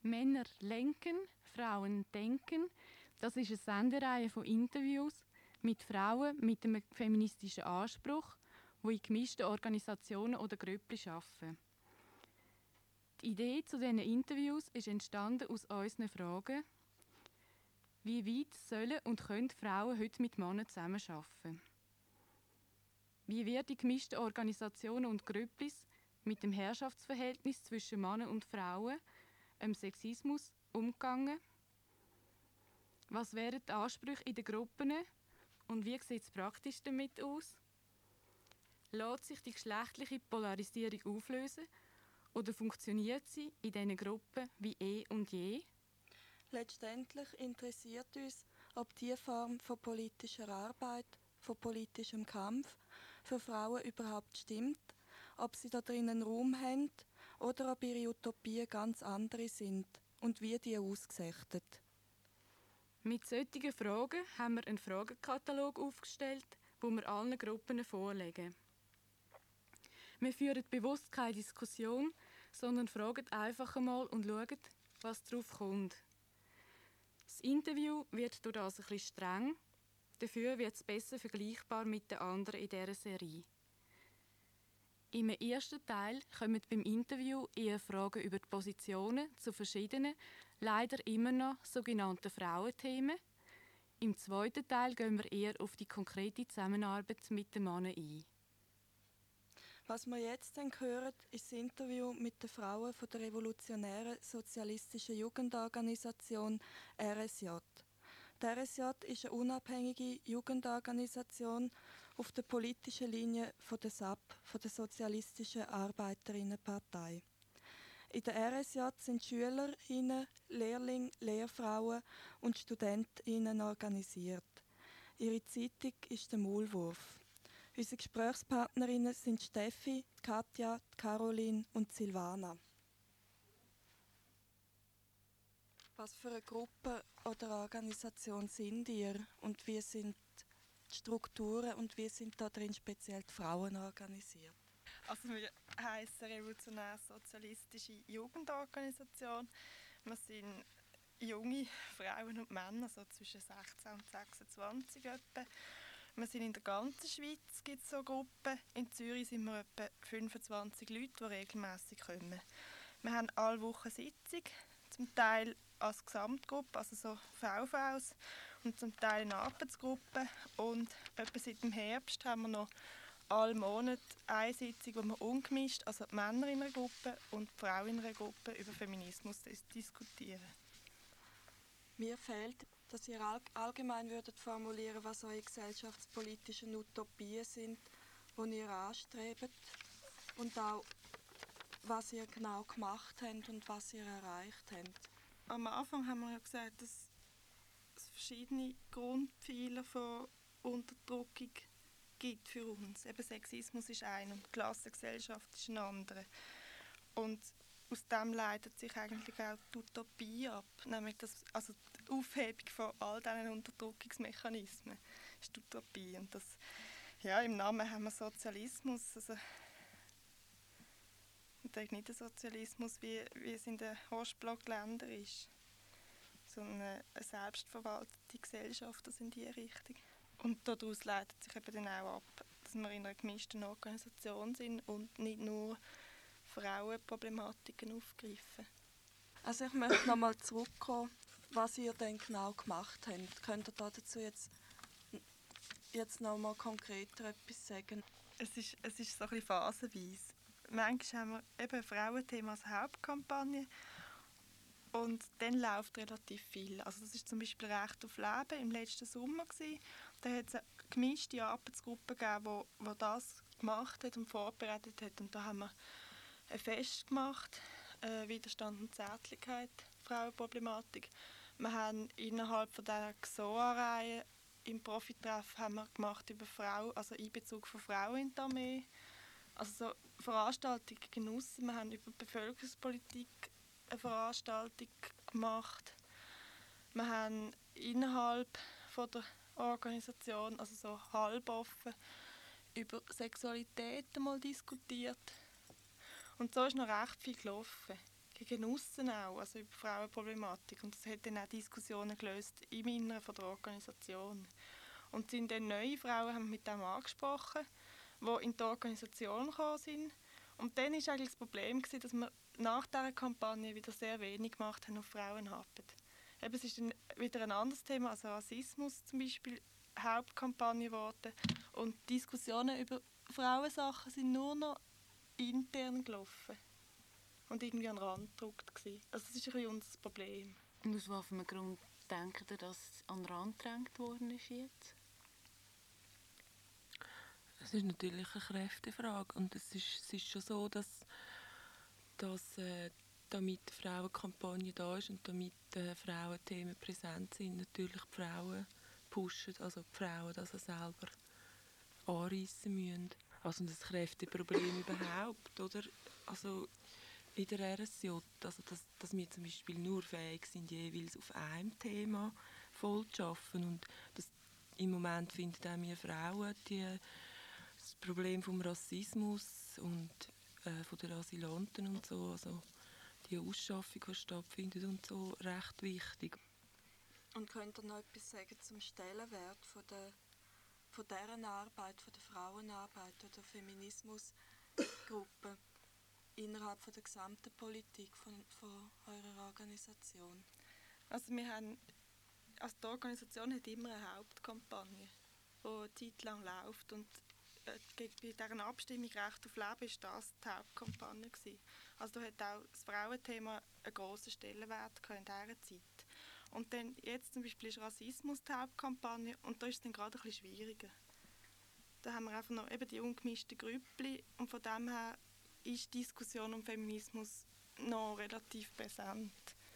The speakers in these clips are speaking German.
Männer lenken, Frauen denken. Das ist eine Sendereihe von Interviews mit Frauen mit einem feministischen Anspruch, die in gemischten Organisationen oder Grüppchen arbeiten. Die Idee zu diesen Interviews ist entstanden aus unseren Fragen: Wie weit sollen und können Frauen heute mit Männern zusammenarbeiten? Wie wird in gemischten Organisationen und Grüpplis mit dem Herrschaftsverhältnis zwischen Männern und Frauen, Sexismus, umgegangen? Was wären die Ansprüche in den Gruppen und wie sieht es praktisch damit aus? Lässt sich die geschlechtliche Polarisierung auflösen oder funktioniert sie in diesen Gruppen wie eh und je? Letztendlich interessiert uns, ob diese Form von politischer Arbeit, von politischem Kampf für Frauen überhaupt stimmt, ob sie da drin einen Raum haben oder ob ihre Utopien ganz andere sind und wie die aussehen. Mit solchen Fragen haben wir einen Fragenkatalog aufgestellt, den wir allen Gruppen vorlegen. Wir führen bewusst keine Diskussion, sondern fragen einfach einmal und schauen, was darauf kommt. Das Interview wird durch das ein bisschen streng, dafür wird es besser vergleichbar mit den anderen in dieser Serie. Im ersten Teil kommen beim Interview eher Fragen über die Positionen zu verschiedenen, leider immer noch sogenannten Frauenthemen. Im zweiten Teil gehen wir eher auf die konkrete Zusammenarbeit mit den Männern ein. Was wir jetzt dann hören, ist das Interview mit den Frauen von der revolutionären sozialistischen Jugendorganisation RSJ. Die RSJ ist eine unabhängige Jugendorganisation auf der politischen Linie von der SAP, von der Sozialistischen Arbeiterinnenpartei. In der RSJ sind Schülerinnen, Lehrlinge, Lehrfrauen und Studentinnen organisiert. Ihre Zeitung ist der Maulwurf. Unsere Gesprächspartnerinnen sind Steffi, Katja, Caroline und Silvana. Was für eine Gruppe oder Organisation sind ihr und wie sind die Strukturen und wie sind da drin speziell die Frauen organisiert? Also wir heissen Revolutionär-Sozialistische Jugendorganisation. Wir sind junge Frauen und Männer, so zwischen 16 und 26 etwa. Wir sind in der ganzen Schweiz, gibt es so Gruppen. In Zürich sind wir etwa 25 Leute, die regelmässig kommen. Wir haben alle Wochen Sitzung, zum Teil als Gesamtgruppe, also so VVs, und zum Teil in Arbeitsgruppen. Und etwa seit dem Herbst haben wir noch alle Monate eine Sitzung, wo wir ungemischt, also die Männer in einer Gruppe und die Frauen in einer Gruppe, über Feminismus diskutieren. Mir fehlt, dass ihr allgemein würdet formulieren, was eure gesellschaftspolitischen Utopien sind, die ihr anstrebt und auch, was ihr genau gemacht habt und was ihr erreicht habt. Am Anfang haben wir ja gesagt, dass es verschiedene Grundpfeiler von Unterdrückung gibt für uns. Eben Sexismus ist einer und Klassengesellschaft ist ein anderer. Und aus dem leitet sich eigentlich auch die Utopie ab, nämlich also die Aufhebung von all diesen Unterdrückungsmechanismen ist die Utopie. Und das, ja, im Namen haben wir Sozialismus, also nicht der Sozialismus, wie es in den Ostblockländern ist, sondern eine selbstverwaltete Gesellschaft, das in diese Richtung. Und daraus leitet sich eben dann auch ab, dass wir in einer gemischten Organisation sind und nicht nur Frauenproblematiken aufgreifen. Also ich möchte noch mal zurückkommen, was ihr denn genau gemacht habt. Könnt ihr dazu jetzt noch mal konkreter etwas sagen? Es ist so ein bisschen phasenweise. Manchmal haben wir eben ein Frauenthema als Hauptkampagne und dann läuft relativ viel. Also das ist zum Beispiel «Recht auf Leben» im letzten Sommer gewesen. Da hat es eine gemischte Arbeitsgruppe gegeben, die das gemacht hat und vorbereitet hat. Und da haben wir ein Fest gemacht, Widerstand und Zärtlichkeit, Frauenproblematik. Wir haben innerhalb von dieser XOA-Reihe im Profitreff haben wir gemacht über also Einbezug von Frauen in die Armee. Also so Veranstaltungen genossen. Wir haben über Bevölkerungspolitik eine Veranstaltung gemacht. Wir haben innerhalb von der Organisation, also so halboffen, über Sexualität mal diskutiert. Und so ist noch recht viel gelaufen. gegen aussen auch, also über Frauenproblematik. Und das hat dann auch Diskussionen gelöst im Inneren von der Organisation. Und sind dann neue Frauen haben mit dem angesprochen, die in die Organisation gekommen sind. Und dann war eigentlich das Problem, dass wir nach dieser Kampagne wieder sehr wenig gemacht haben auf Frauenarbeit. Eben, es ist dann wieder ein anderes Thema, also Rassismus zum Beispiel, Hauptkampagne geworden. Und Diskussionen über Frauensachen sind nur noch intern gelaufen und irgendwie an den Rand gedrückt gewesen. Also das ist ein bisschen unser Problem. Und aus welchem Grund denkt ihr, dass es an den Rand gedrängt worden ist jetzt? Es ist natürlich eine Kräftefrage und es ist schon so, dass damit die Frauenkampagne da ist und damit Frauenthemen präsent sind, natürlich die Frauen pushen, also die Frauen das selber anreissen müssen. Also das Kräfteproblem überhaupt, oder? Also in der RSJ, also dass wir zum Beispiel nur fähig sind, jeweils auf einem Thema voll zu arbeiten und im Moment finden auch wir Frauen das Problem vom Rassismus und von den Asylanten und so, also die Ausschaffung, die stattfindet und so, recht wichtig. Und könnt ihr noch etwas sagen zum Stellenwert von deren Arbeit, von der Frauenarbeit oder Feminismusgruppe innerhalb von der gesamten Politik von eurer Organisation? Also die Organisation hat immer eine Hauptkampagne, die eine Zeit lang läuft. Und bei dieser Abstimmung Recht auf Leben war das die Hauptkampagne gewesen. Also da hat auch das Frauenthema einen grossen Stellenwert in dieser Zeit. Und dann jetzt zum Beispiel ist Rassismus die Hauptkampagne und da ist es dann gerade ein bisschen schwieriger. Da haben wir einfach noch eben die ungemischten Grüppli und von dem her ist die Diskussion um Feminismus noch relativ präsent.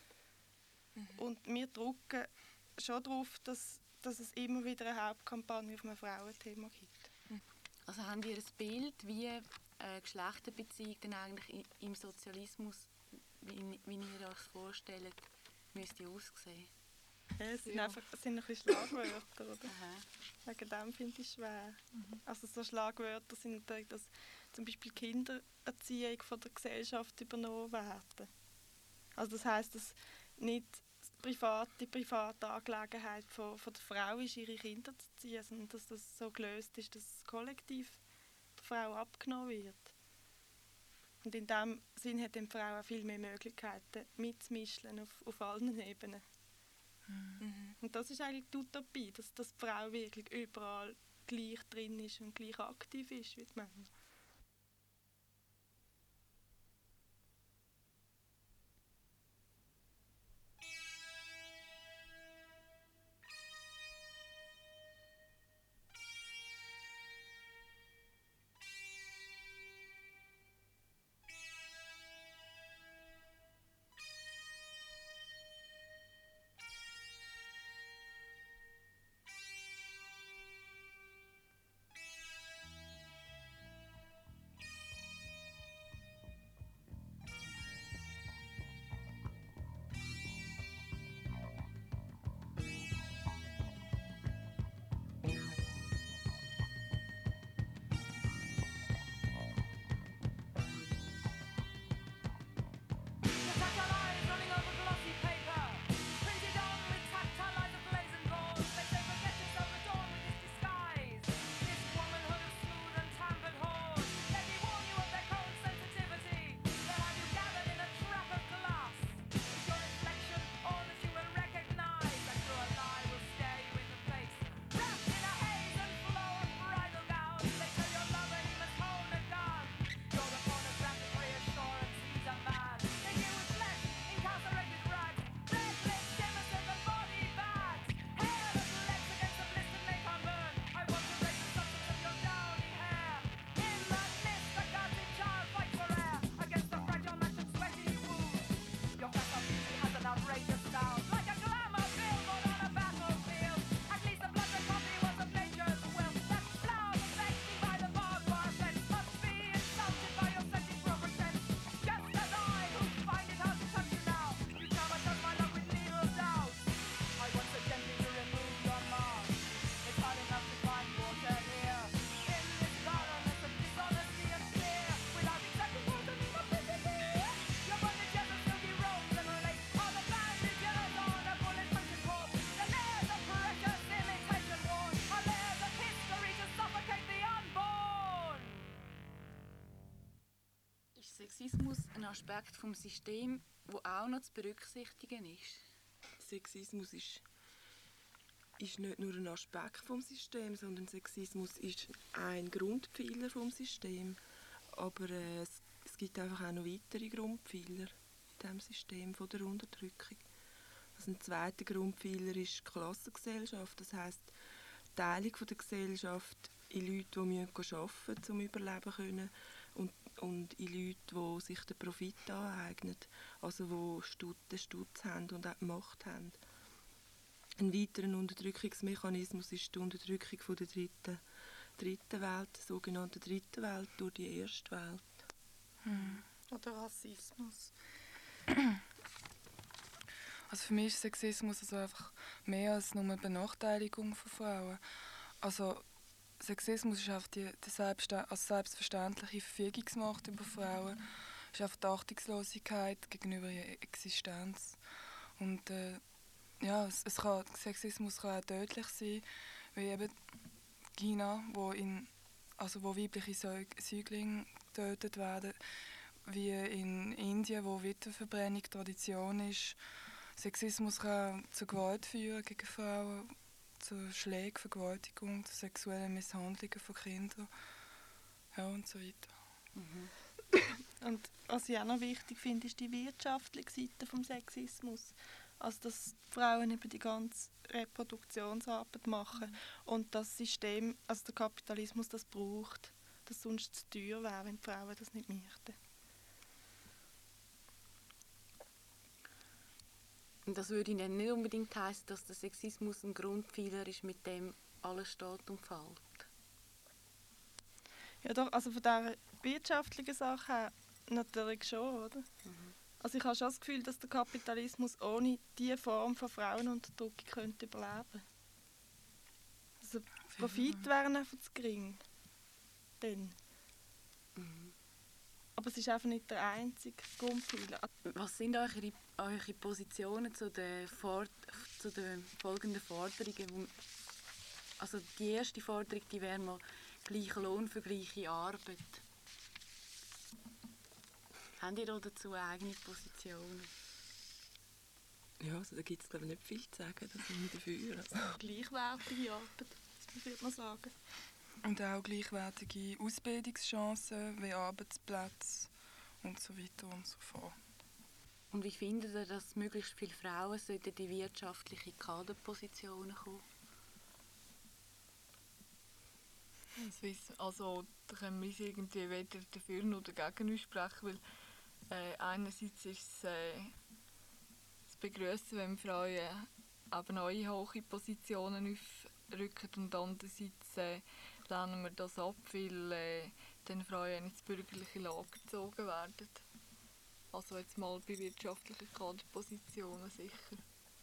Und wir drücken schon darauf, dass es immer wieder eine Hauptkampagne auf einem Frauenthema gibt. Also habt ihr ein Bild, wie Geschlechterbeziehung dann eigentlich im Sozialismus, wie ihr euch vorstellt, müsste aussehen? Ja, es sind ein bisschen Schlagwörter, oder? Aha. Wegen dem finde ich es schwer. Also so Schlagwörter sind natürlich, dass zum Beispiel Kindererziehung von der Gesellschaft übernommen werden. Also das heisst, dass nicht die private Angelegenheit von der Frau ist, ihre Kinder zu ziehen, sondern dass das so gelöst ist, dass das Kollektiv der Frau abgenommen wird. Und in diesem Sinn hat die Frau auch viel mehr Möglichkeiten, mitzumischen auf allen Ebenen. Und das ist eigentlich die Utopie, dass die Frau wirklich überall gleich drin ist und gleich aktiv ist wie die Männer. Aspekt vom System, wo auch noch zu berücksichtigen ist? Sexismus ist nicht nur ein Aspekt vom System, sondern Sexismus ist ein Grundpfeiler vom System. Aber es gibt einfach auch noch weitere Grundpfeiler in diesem System von der Unterdrückung. Also ein zweiter Grundpfeiler ist die Klassengesellschaft. Das heisst, die Teilung der Gesellschaft in Leute, die arbeiten müssen, um überleben zu können, und in Leute, die sich den Profit aneignen, also die den Stutz haben und auch die Macht haben. Ein weiterer Unterdrückungsmechanismus ist die Unterdrückung von der dritten Welt, der sogenannten dritten Welt, durch die erste Welt. Oder Rassismus. Also für mich ist Sexismus also einfach mehr als nur eine Benachteiligung von Frauen. Also Sexismus ist einfach die selbstverständliche Verfügungsmacht über Frauen. Es ist einfach die Achtungslosigkeit gegenüber ihrer Existenz. Und Sexismus kann auch tödlich sein, wie eben China, wo weibliche Säuglinge getötet werden, wie in Indien, wo Witwenverbrennung Tradition ist. Sexismus kann zu Gewalt führen gegen Frauen, zu Schlägen, Vergewaltigung, zu sexuellen Misshandlungen von Kindern, ja, und so weiter. Und was ich auch noch wichtig finde, ist die wirtschaftliche Seite des Sexismus. Also dass die Frauen eben die ganze Reproduktionsarbeit machen und das System, also der Kapitalismus, das braucht, dass sonst zu teuer wäre, wenn die Frauen das nicht möchten. Und das würde Ihnen nicht unbedingt heißen, dass der Sexismus ein Grundpfeiler ist, mit dem alles steht und fällt. Ja doch, also von dieser wirtschaftlichen Sache her natürlich schon, oder? Also ich habe schon das Gefühl, dass der Kapitalismus ohne diese Form von Frauenunterdrückung könnte überleben. Also Profit wären einfach zu gering. Dann. Aber es ist einfach nicht der einzige Grundpfeiler. Was sind eure Positionen zu den folgenden Forderungen? Also die erste Forderung, die wäre mal gleicher Lohn für gleiche Arbeit. Habt ihr dazu eigene Positionen? Ja, also da gibt es glaube ich nicht viel zu sagen, da sind wir dafür. Also. Gleichwertige Arbeit, das würde man sagen. Und auch gleichwertige Ausbildungschancen wie Arbeitsplätze und so weiter und so fort. Und wie findet ihr, dass möglichst viele Frauen in die wirtschaftliche Kaderpositionen kommen? Also da können wir uns irgendwie weder dafür noch dagegen aussprechen, weil einerseits ist es zu begrüßen, wenn Frauen aber neue hohe Positionen aufrücken und andererseits lehnen wir das ab, weil den Frauen ins bürgerliche Lager gezogen werden. Also jetzt mal bei wirtschaftlichen Kaderpositionen sicher.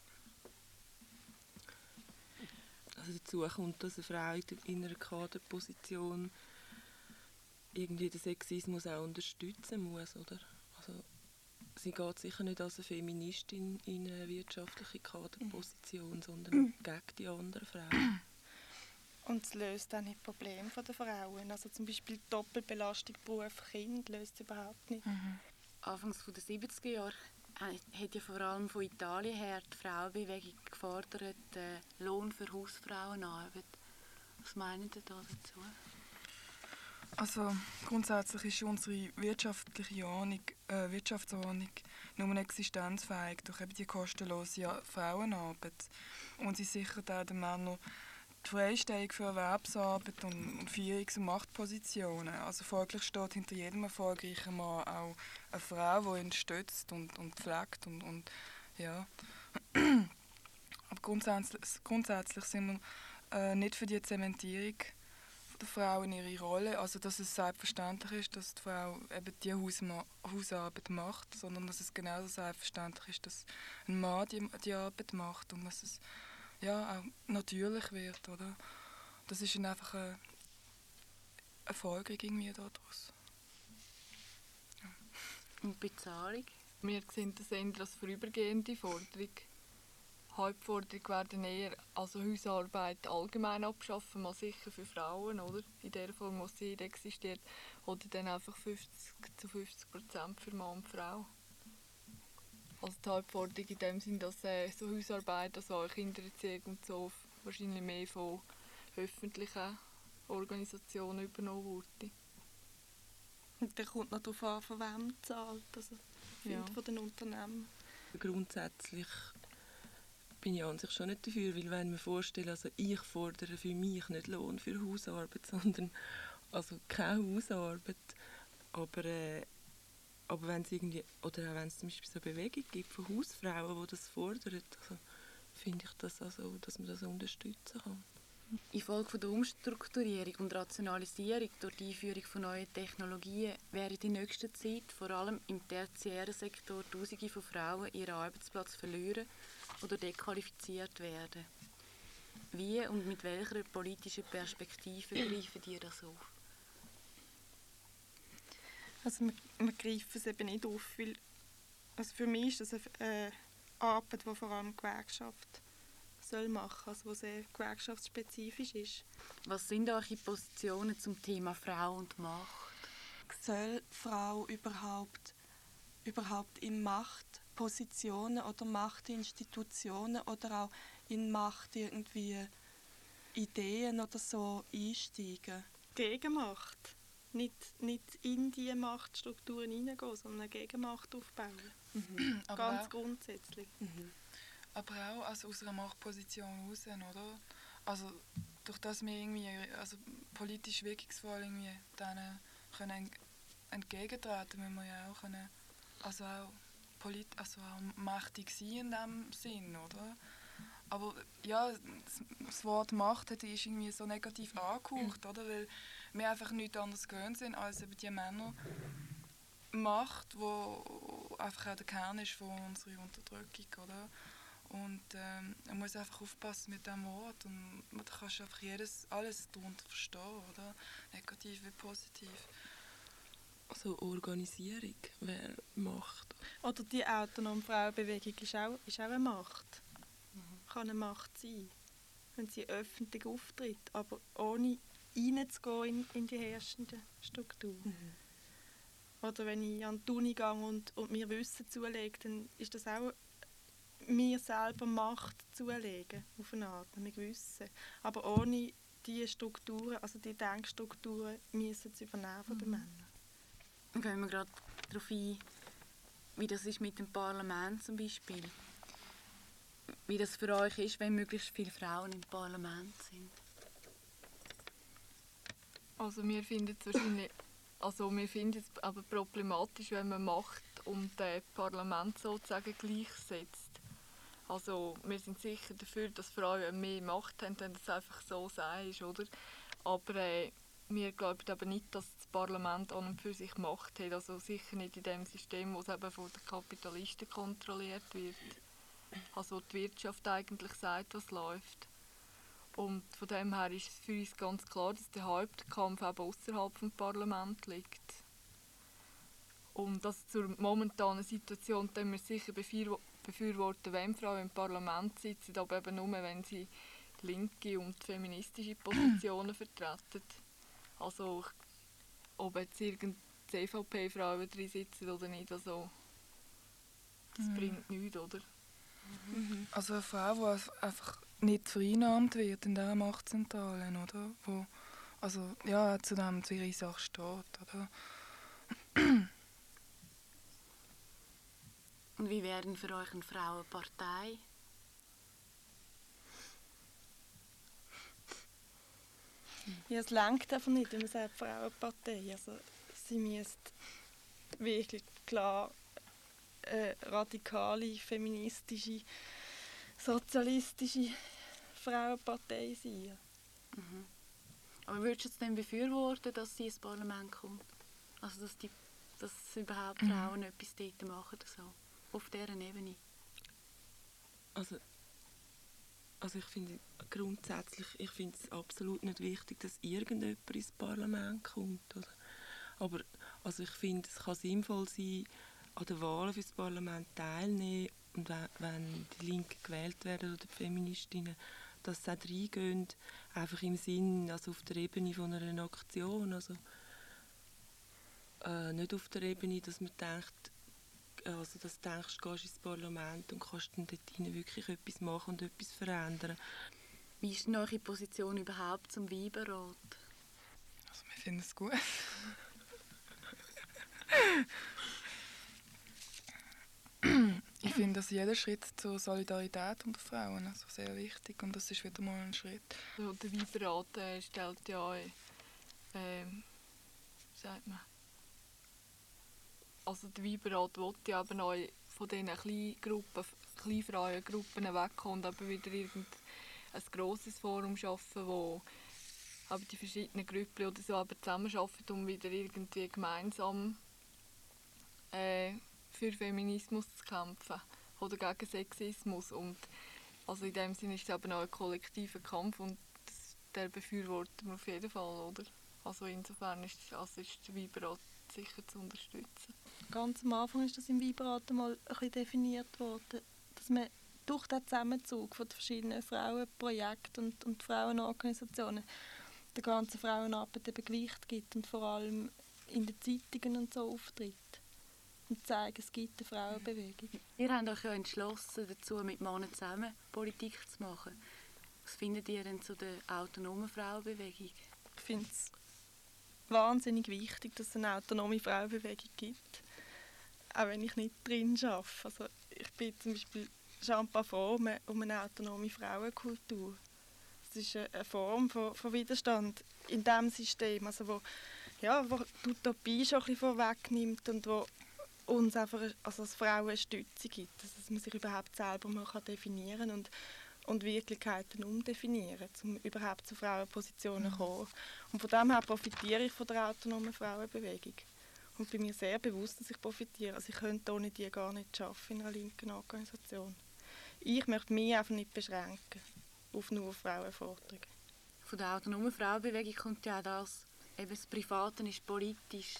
Also dazu kommt, dass eine Frau in einer Kaderposition irgendwie den Sexismus auch unterstützen muss, oder? Also sie geht sicher nicht als eine Feministin in eine wirtschaftliche Kaderposition, sondern gegen die anderen Frauen. Und es löst auch nicht Probleme der Frauen. Also zum Beispiel die Doppelbelastung Beruf-Kind löst es überhaupt nicht. Anfangs der 70er Jahre hat ja vor allem von Italien her die Frauenbewegung gefordert, Lohn für Hausfrauenarbeit. Was meinen Sie da dazu? Also grundsätzlich ist unsere Wirtschaftsordnung nur existenzfähig durch eben die kostenlose Frauenarbeit. Und sie sichert auch den Männern die Freistellung für Erwerbsarbeit und Führungs- und Machtpositionen. Also folglich steht hinter jedem erfolgreichen Mann auch eine Frau, die ihn stützt und pflegt. Und ja. Aber grundsätzlich sind wir nicht für die Zementierung der Frau in ihre Rolle, also dass es selbstverständlich ist, dass die Frau eben die Hausarbeit macht, sondern dass es genauso selbstverständlich ist, dass ein Mann die Arbeit macht und dass es ja auch natürlich wird, oder? Das ist einfach eine Folge irgendwie daraus. Ja. Und Bezahlung? Wir sehen das eher als vorübergehende Forderung. Hauptforderung wäre dann eher, also Hausarbeit allgemein abschaffen, mal sicher für Frauen, oder? In der Form, wo sie existiert. Oder dann einfach 50-50% für Mann und Frau. Also die Hauptforderung in dem Sinn, dass so Hausarbeit, also Kindererziehung und so wahrscheinlich mehr von öffentlichen Organisationen übernommen wurde. Und dann kommt noch darauf an, von wem zahlt, also Ja. von den Unternehmen. Grundsätzlich bin ich an sich schon nicht dafür, weil wenn wir vorstellen, also ich fordere für mich nicht Lohn für Hausarbeit, sondern also keine Hausarbeit, aber wenn es irgendwie, oder auch wenn es zum Beispiel so eine Bewegung gibt von Hausfrauen, die das fordern, also finde ich das also, dass man das unterstützen kann. Infolge der Umstrukturierung und Rationalisierung durch die Einführung von neuen Technologien werden in nächster Zeit vor allem im tertiären Sektor Tausende von Frauen ihren Arbeitsplatz verlieren oder dequalifiziert werden. Wie und mit welcher politischen Perspektive greifen die das auf? Also wir greifen es eben nicht auf, weil also für mich ist das eine Arbeit, die vor allem die Gewerkschaft soll machen, also die sehr gewerkschaftsspezifisch ist. Was sind eure Positionen zum Thema Frau und Macht? Soll Frau überhaupt in Machtpositionen oder Machtinstitutionen oder auch in Macht irgendwie Ideen oder so einsteigen? Gegenmacht. Nicht in diese Machtstrukturen hineingehen, sondern eine Gegenmacht aufbauen. Aber Ganz auch, grundsätzlich. aber auch also aus einer Machtposition raus, oder? Also durch das wir irgendwie also politisch wirkungsvoll irgendwie denen können entgegentreten, müssen wir ja auch können, also auch auch mächtig sein in dem Sinn, oder? Aber ja, das Wort Macht ist irgendwie so negativ angehaucht, oder? Weil wir einfach nichts anderes gewöhnt sind als über die Männer Macht, wo einfach auch der Kern ist von unserer Unterdrückung, oder? Und man muss einfach aufpassen mit diesem Wort und man kann einfach alles darunter verstehen, oder? Negativ wie positiv. Also Organisierung, wer macht. Oder die autonome Frauenbewegung ist auch eine Macht. Kann eine Macht sein, wenn sie öffentlich auftritt, aber ohne reinzugehen in die herrschenden Strukturen. Oder wenn ich an die Uni gehe und mir Wissen zulege, dann ist das auch mir selber Macht zulegen, auf eine Art, mit Wissen. Aber ohne diese Strukturen, also die Denkstrukturen, müssen sie übernehmen von den Männern. Dann gehen wir gerade darauf ein, wie das ist mit dem Parlament zum Beispiel. Wie das für euch ist, wenn möglichst viele Frauen im Parlament sind. Also wir finden es aber problematisch, wenn man Macht und Parlament sozusagen gleichsetzt. Also wir sind sicher dafür, dass Frauen mehr Macht haben, wenn das einfach so sein ist, oder? Aber wir glauben aber nicht, dass das Parlament an und für sich Macht hat. Also sicher nicht in dem System, wo es eben von den Kapitalisten kontrolliert wird. Also die Wirtschaft eigentlich sagt, was läuft. Und von dem her ist es für uns ganz klar, dass der Hauptkampf eben außerhalb des Parlaments liegt. Und das zur momentanen Situation, dann wir sicher befürworten, wenn Frauen im Parlament sitzen, aber eben nur, wenn sie linke und feministische Positionen vertreten. Also ob jetzt irgendeine CVP-Frauen drin sitzen oder nicht, also das bringt nichts, oder? Also eine Frau, die einfach nicht vereinnahmt wird in dieser Machtzentrale, oder? Wo also ja, zu ihrer Sache steht, oder? Und wie wäre denn für euch eine Frauenpartei? Ja, es reicht einfach nicht, wenn man sagt Frauenpartei. Also, sie müsste wirklich klar radikale, feministische, sozialistische Frauenpartei sein. Aber würdest du es denn befürworten, dass sie ins Parlament kommt? Also dass überhaupt Frauen etwas dort machen, so, auf dieser Ebene? Also ich finde grundsätzlich, ich finde es absolut nicht wichtig, dass irgendjemand ins Parlament kommt. Oder? Aber also ich finde, es kann sinnvoll sein, an den Wahlen für das Parlament teilnehmen, und wenn die Linken gewählt werden oder die Feministinnen, dass sie auch reingehen, einfach im Sinn, also auf der Ebene von einer Aktion, also nicht auf der Ebene, dass man denkt, also dass du denkst, du gehst ins Parlament und kannst dann dort hinein wirklich etwas machen und etwas verändern. Wie ist denn eure Position überhaupt zum Weiberrat? Also wir finden es gut. Ich finde, dass jeder Schritt zur Solidarität unter Frauen also sehr wichtig und das ist wieder mal ein Schritt. Also der Weiberrat stellt ja wie sagt man? Also der Weiberrat will ja aber noch von diesen Kleinfrauengruppen wegkommen und aber wieder ein grosses Forum schaffen, wo aber die verschiedenen Gruppen oder so aber zusammenarbeiten, um wieder irgendwie gemeinsam für Feminismus zu kämpfen oder gegen Sexismus. Und also in dem Sinne ist es aber auch ein kollektiver Kampf und der befürworten wir auf jeden Fall, oder? Also insofern ist der Weiberrat sicher zu unterstützen. Ganz am Anfang ist das im Weiberrat mal ein bisschen definiert worden, dass man durch den Zusammenzug von den verschiedenen Frauenprojekten und Frauenorganisationen der ganzen Frauenarbeit eben Gewicht gibt und vor allem in den Zeitungen und so auftritt und zeigt, es gibt eine Frauenbewegung. Ihr habt euch ja entschlossen, dazu mit Männern zusammen Politik zu machen. Was findet ihr denn zu der autonomen Frauenbewegung? Ich finde es wahnsinnig wichtig, dass es eine autonome Frauenbewegung gibt, auch wenn ich nicht drin arbeite. Also ich bin zum Beispiel schon ein paar froh um eine autonome Frauenkultur. Es ist eine Form von Widerstand in diesem System, also wo die Utopie schon ein bisschen vorwegnimmt und wo uns einfach als Frauen eine Stütze gibt, dass man sich überhaupt selber mal definieren kann und Wirklichkeiten umdefinieren, um überhaupt zu Frauenpositionen zu kommen. Und von dem her profitiere ich von der autonomen Frauenbewegung. Und bin mir sehr bewusst, dass ich profitiere. Also ich könnte ohne die gar nicht arbeiten in einer linken Organisation. Ich möchte mich einfach nicht beschränken auf nur Frauenforderungen. Von der autonomen Frauenbewegung kommt ja auch das, eben das Private ist politisch.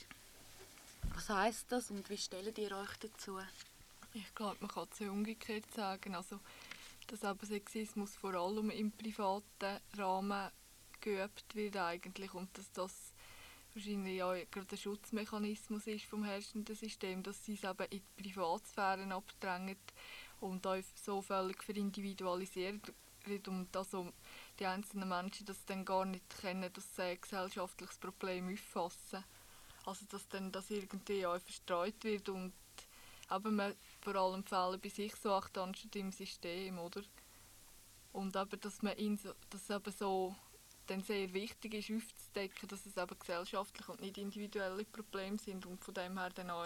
Was heisst das und wie stellt ihr euch dazu? Ich glaube, man kann es ja umgekehrt sagen. Also, dass aber Sexismus vor allem im privaten Rahmen geübt wird eigentlich und dass das wahrscheinlich ja gerade der Schutzmechanismus ist vom herrschenden System, dass sie es eben in die Privatsphären abdrängen und auch so völlig verindividualisiert wird und also die einzelnen Menschen das dann gar nicht kennen, dass sie ein gesellschaftliches Problem auffassen. Also dass dann das irgendwie auch verstreut wird und aber man vor allem Fälle bei sich sucht, anstatt im System, oder? Und aber, dass man dass es eben so dann sehr wichtig ist, aufzudecken, dass es eben gesellschaftliche und nicht individuelle Probleme sind und von dem her dann auch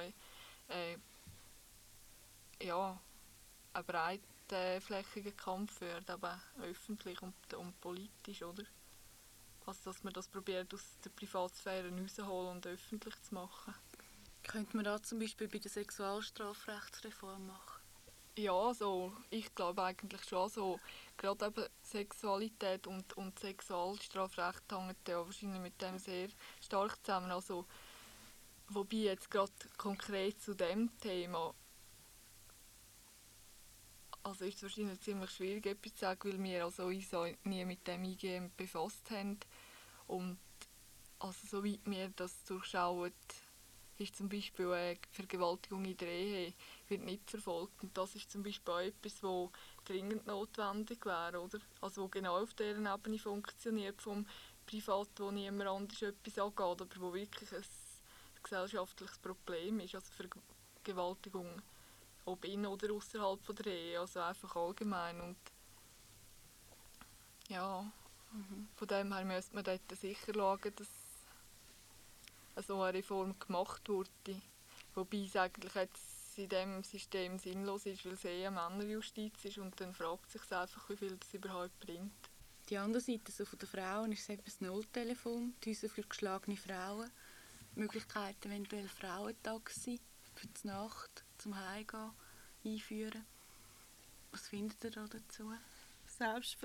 ein breitflächiger Kampf wird, aber öffentlich und politisch, oder? Also dass man das probiert aus der Privatsphäre rauszuholen und öffentlich zu machen. Könnte man das zum Beispiel bei der Sexualstrafrechtsreform machen? Ja, so, ich glaube eigentlich schon so. Gerade eben Sexualität und Sexualstrafrecht hängen ja wahrscheinlich mit dem sehr stark zusammen. Also, wobei jetzt gerade konkret zu dem Thema, also ist es wahrscheinlich ziemlich schwierig, etwas zu sagen, weil wir also uns auch nie mit dem eingehend befasst haben. Und also soweit wir das durchschauen, ist zum Beispiel eine Vergewaltigung in der Ehe wird nicht verfolgt. Und das ist zum Beispiel auch etwas, was dringend notwendig wäre, oder? Also wo genau auf dieser Ebene funktioniert, vom Privat, wo niemand anders etwas angeht, aber wo wirklich ein gesellschaftliches Problem ist. Also Vergewaltigung, ob in oder außerhalb der Ehe, also einfach allgemein. Und ja, von dem her müsste man dort sicher schauen, dass so eine Reform gemacht wurde. Wobei es eigentlich jetzt in diesem System sinnlos ist, weil es eine Männerjustiz ist und dann fragt sich einfach, wie viel das überhaupt bringt. Die andere Seite so von den Frauen ist eben das Nulltelefon, die Häuser für geschlagene Frauen, Möglichkeiten eventuell Frauentaxi für die Nacht, zum Heimgehen einführen. Was findet ihr da dazu?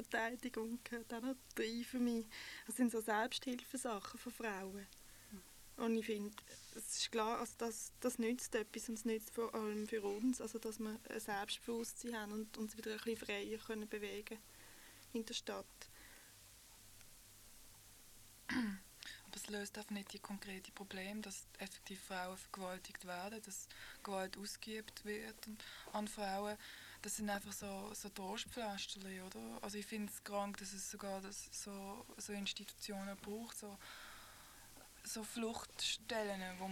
Selbstverteidigung gehört auch noch rein für mich. Das sind so Selbsthilfesachen von Frauen. Und ich finde, es ist klar, also das nützt etwas und es nützt vor allem für uns, also dass wir ein Selbstbewusstsein haben und uns wieder ein bisschen freier können bewegen in der Stadt. Aber es löst einfach nicht die konkrete Probleme, dass effektiv Frauen vergewaltigt werden, dass Gewalt ausgeübt wird an Frauen. Das sind einfach so Trostpflasterchen, oder? Also ich finde es krank, dass es sogar so Institutionen braucht, so Fluchtstellen, wo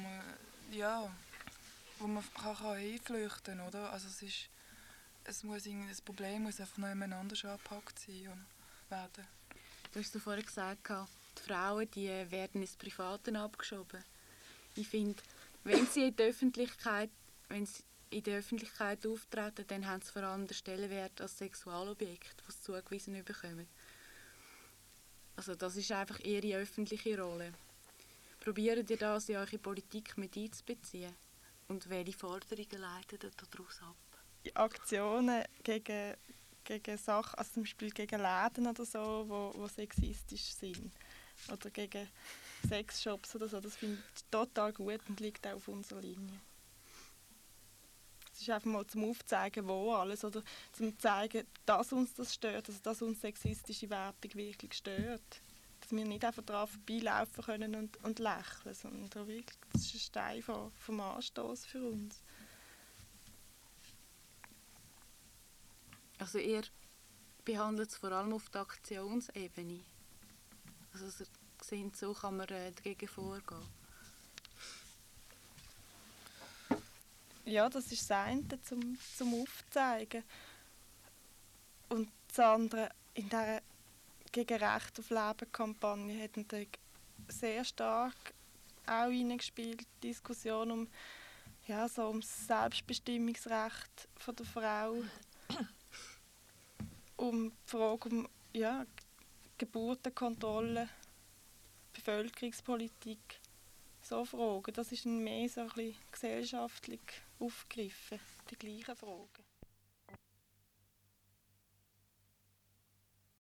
man kann hinflüchten, oder? Also das Problem muss einfach noch jemand anders angepackt sein und werden. Du hast vorhin gesagt, die Frauen die werden ins Private abgeschoben. Ich finde, wenn sie in der Öffentlichkeit auftreten, dann haben sie vor allem den Stellenwert als Sexualobjekt, das sie zugewiesen bekommen. Also das ist einfach ihre öffentliche Rolle. Probiert ihr das in eure Politik mit einzubeziehen? Und welche Forderungen leiten daraus ab? Die Aktionen gegen Sachen, also zum Beispiel gegen Läden oder so, wo sexistisch sind. Oder gegen Sexshops oder so, das finde ich total gut und liegt auch auf unserer Linie. Es ist einfach mal zum Aufzeigen, wo alles, oder zum zeigen, dass uns das stört, also dass uns sexistische Wertung wirklich stört. Dass wir nicht einfach daran vorbeilaufen können und lächeln, sondern wirklich, das ist ein Stein vom Anstoß für uns. Also ihr behandelt es vor allem auf der Aktionsebene. Also seht, so kann man dagegen vorgehen. Ja, das ist das eine, zum Aufzeigen. Und das andere, in dieser gegen Recht auf Leben-Kampagne hat natürlich sehr stark auch hineingespielt, die Diskussion um das Selbstbestimmungsrecht der Frau, um die Frage Geburtenkontrolle, Bevölkerungspolitik, so Fragen. Das ist mehr so ein bisschen gesellschaftlich aufgegriffen, die gleichen Fragen.